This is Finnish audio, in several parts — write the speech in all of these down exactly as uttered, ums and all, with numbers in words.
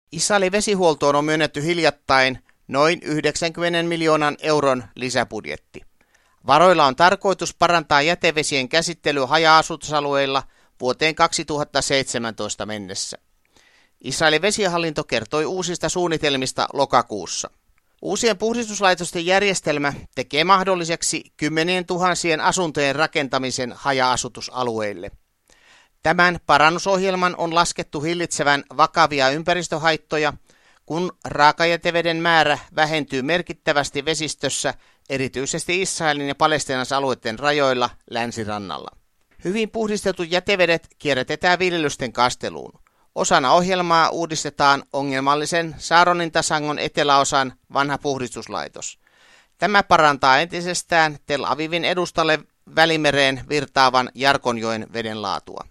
Israelin vesihuoltoon on myönnetty hiljattain noin yhdeksänkymmentä miljoonan euron lisäbudjetti. Varoilla on tarkoitus parantaa jätevesien käsittelyä haja-asutusalueilla vuoteen kaksituhattaseitsemäntoista mennessä. Israelin vesihallinto kertoi uusista suunnitelmista lokakuussa. Uusien puhdistuslaitosten järjestelmä tekee mahdolliseksi kymmenien tuhansien asuntojen rakentamisen haja-asutusalueille. Tämän parannusohjelman on laskettu hillitsevän vakavia ympäristöhaittoja, kun raakajäteveden määrä vähentyy merkittävästi vesistössä, erityisesti Israelin ja palestiinalaisalueiden rajoilla länsirannalla. Hyvin puhdistetut jätevedet kierrätetään viljelysten kasteluun. Osana ohjelmaa uudistetaan ongelmallisen Saaronin tasangon eteläosan vanha puhdistuslaitos. Tämä parantaa entisestään Tel Avivin edustalle Välimereen virtaavan Jarkonjoen veden laatua.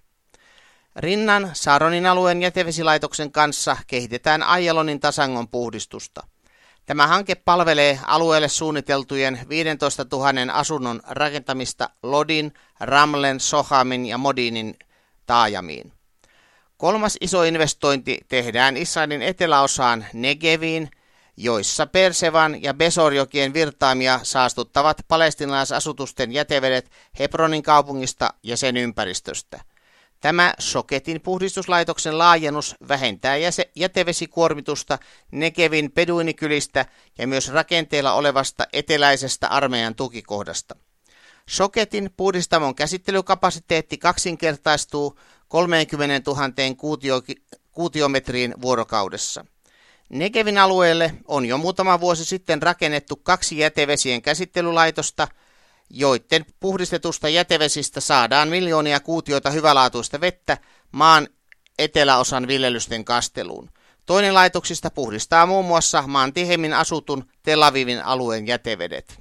Rinnan Saaronin alueen jätevesilaitoksen kanssa kehitetään Aijalonin tasangon puhdistusta. Tämä hanke palvelee alueelle suunniteltujen viisitoistatuhatta asunnon rakentamista Lodin, Ramlen, Sohamin ja Modinin taajamiin. Kolmas iso investointi tehdään Israelin eteläosaan Negeviin, joissa Persevan ja Besorjokien virtaamia saastuttavat palestiinalaisasutusten jätevedet Hebronin kaupungista ja sen ympäristöstä. Tämä Shoketin puhdistuslaitoksen laajennus vähentää jätevesikuormitusta Negevin beduinikylistä ja myös rakenteilla olevasta eteläisestä armeijan tukikohdasta. Shoketin puhdistamon käsittelykapasiteetti kaksinkertaistuu kolmekymmentätuhatta kuutio, kuutiometriin vuorokaudessa. Negevin alueelle on jo muutama vuosi sitten rakennettu kaksi jätevesien käsittelylaitosta, joiden puhdistetusta jätevesistä saadaan miljoonia kuutioita hyvälaatuista vettä maan eteläosan viljelysten kasteluun. Toinen laitoksista puhdistaa muun muassa maan tiheimmin asutun Tel Avivin alueen jätevedet.